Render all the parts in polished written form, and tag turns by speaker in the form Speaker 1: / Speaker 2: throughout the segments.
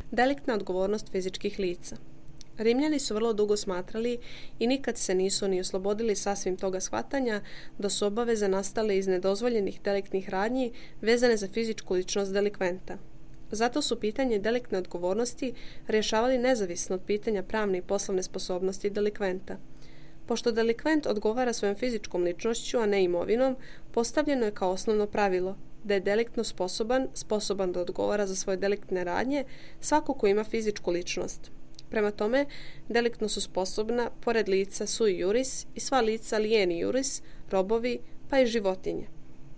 Speaker 1: Deliktna odgovornost fizičkih lica. Rimljani su vrlo dugo smatrali i nikad se nisu ni oslobodili sasvim toga shvatanja da su obaveze nastale iz nedozvoljenih deliktnih radnji vezane za fizičku ličnost delikventa. Zato su pitanje deliktne odgovornosti rješavali nezavisno od pitanja pravne i poslovne sposobnosti delikventa. Pošto delikvent odgovara svojom fizičkom ličnošću, a ne imovinom, postavljeno je kao osnovno pravilo da je deliktno sposoban da odgovara za svoje deliktne radnje svako ko ima fizičku ličnost. Prema tome, deliktno su sposobna, pored lica sui juris, i sva lica alieni juris, robovi, pa i životinje.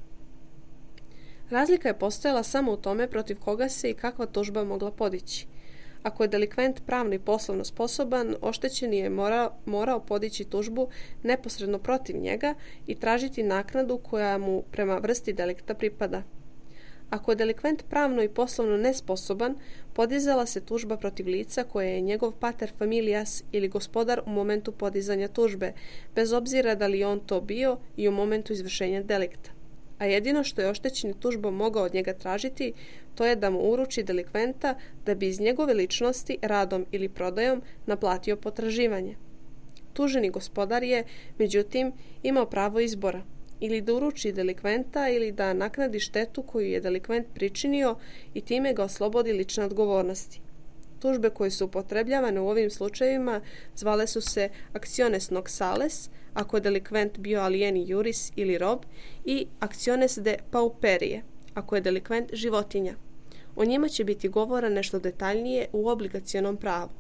Speaker 1: Razlika je postojala samo u tome protiv koga se i kakva tužba mogla podići. Ako je delikvent pravno i poslovno sposoban, oštećeni je morao podići tužbu neposredno protiv njega i tražiti naknadu koja mu prema vrsti delikta pripada. Ako je delikvent pravno i poslovno nesposoban, podizala se tužba protiv lica koje je njegov pater familias ili gospodar u momentu podizanja tužbe, bez obzira da li on to bio i u momentu izvršenja delikta. A jedino što je oštećeni tužbom mogao od njega tražiti, to je da mu uruči delikventa da bi iz njegove ličnosti, radom ili prodajom naplatio potraživanje. Tuženi gospodar je, međutim, imao pravo izbora, ili da uruči delikventa ili da naknadi štetu koju je delikvent pričinio i time ga oslobodi lične odgovornosti. Tužbe koje su upotrebljavane u ovim slučajevima zvale su se actiones noxales, ako je delikvent bio alieni juris ili rob, i actiones de pauperie, ako je delikvent životinja. O njima će biti govora nešto detaljnije u obligacionom pravu.